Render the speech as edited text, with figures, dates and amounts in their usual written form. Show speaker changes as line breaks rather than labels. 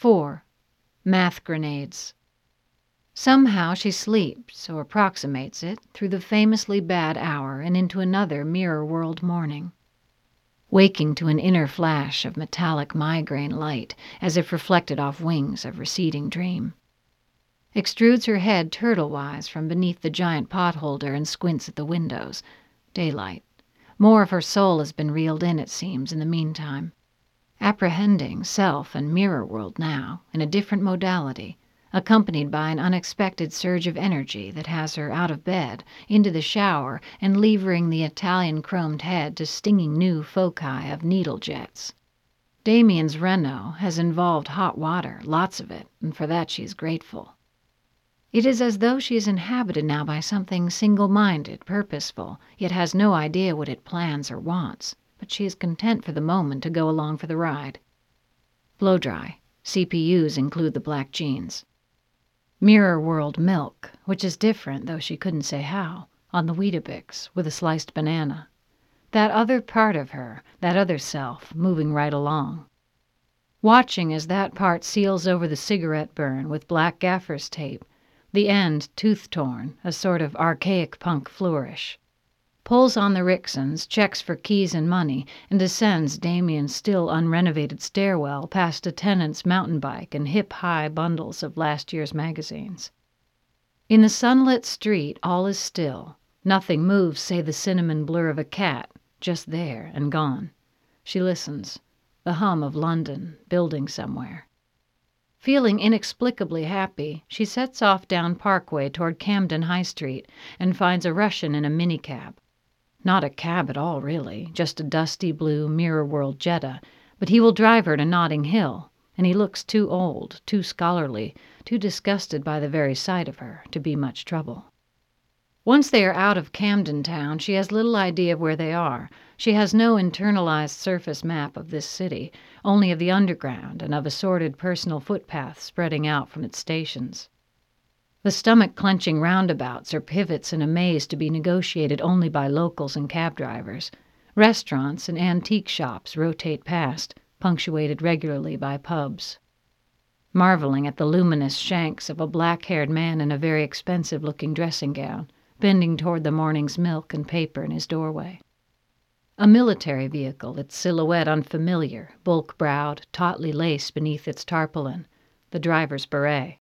4. Math grenades. Somehow she sleeps, or approximates it, through the famously bad hour and into another mirror-world morning, waking to an inner flash of metallic migraine light as if reflected off wings of receding dream. Extrudes her head turtle-wise from beneath the giant potholder and squints at the windows. Daylight. More of her soul has been reeled in, it seems, in the meantime. Apprehending self and mirror world now, in a different modality, accompanied by an unexpected surge of energy that has her out of bed, into the shower, and levering the Italian chromed head to stinging new foci of needle jets. Damien's Renault has involved hot water, lots of it, and for that she is grateful. It is as though she is inhabited now by something single-minded, purposeful, yet has no idea what it plans or wants, but she is content for the moment to go along for the ride. Blow-dry. CPUs include the black jeans. Mirror-world milk, which is different, though she couldn't say how, on the Weetabix, with a sliced banana. That other part of her, that other self, moving right along. Watching as that part seals over the cigarette burn with black gaffer's tape, the end tooth-torn, a sort of archaic punk flourish. Pulls on the Rixons, checks for keys and money, and descends Damien's still unrenovated stairwell past a tenant's mountain bike and hip-high bundles of last year's magazines. In the sunlit street all is still. Nothing moves save the cinnamon blur of a cat, just there and gone. She listens. The hum of London, building somewhere. Feeling inexplicably happy, she sets off down Parkway toward Camden High Street and finds a Russian in a minicab. Not a cab at all, really, just a dusty blue mirror-world Jetta, but he will drive her to Notting Hill, and he looks too old, too scholarly, too disgusted by the very sight of her, to be much trouble. Once they are out of Camden Town, she has little idea of where they are. She has no internalized surface map of this city, only of the underground and of assorted personal footpaths spreading out from its stations. The stomach-clenching roundabouts are pivots in a maze to be negotiated only by locals and cab drivers. Restaurants and antique shops rotate past, punctuated regularly by pubs. Marveling at the luminous shanks of a black-haired man in a very expensive-looking dressing gown, bending toward the morning's milk and paper in his doorway. A military vehicle, its silhouette unfamiliar, bulk-browed, tautly laced beneath its tarpaulin, the driver's beret.